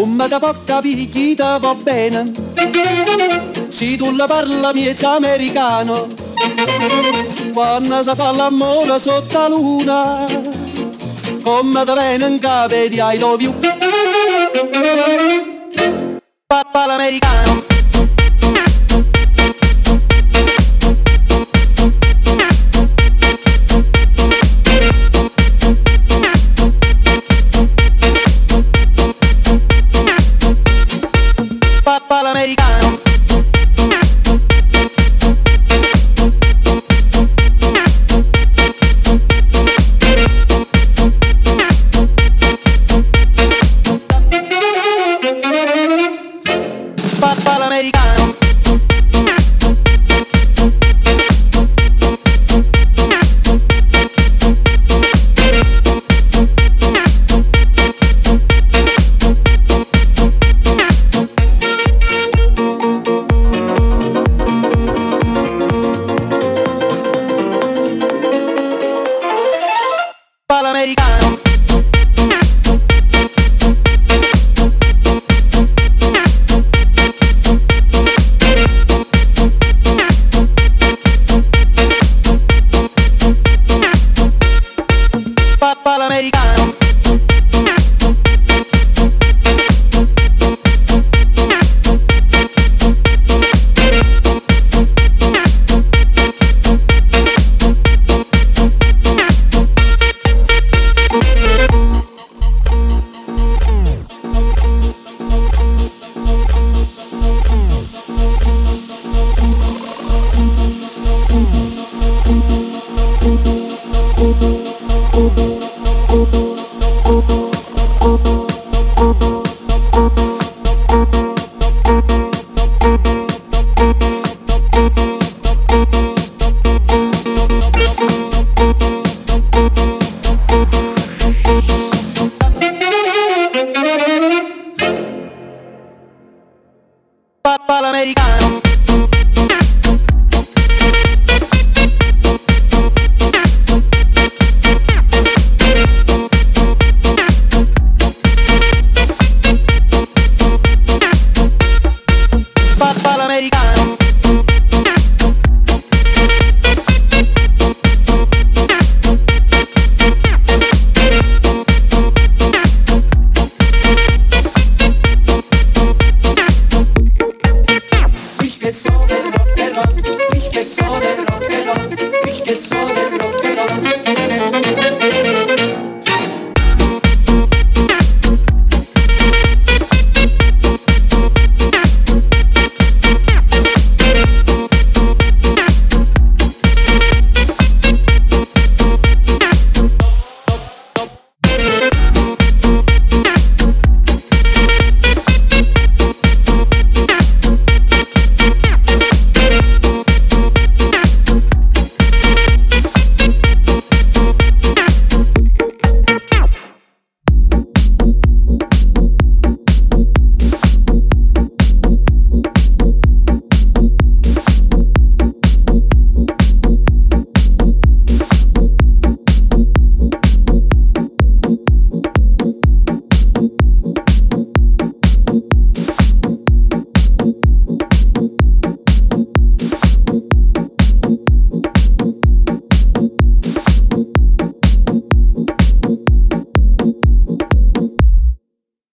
Come da può capire chi te va bene, se tu la parla miezza americano, quando si fa l'amore sotto la luna, come te viene in capo di I love you. Papà l'americano. Papà l'americano. Papà l'americano. L'americano. Papà l'americano. Papà l'americano. Papà l'americano. Ich che so del rock and roll, ich che so del rock and roll, ich che so del rock and roll.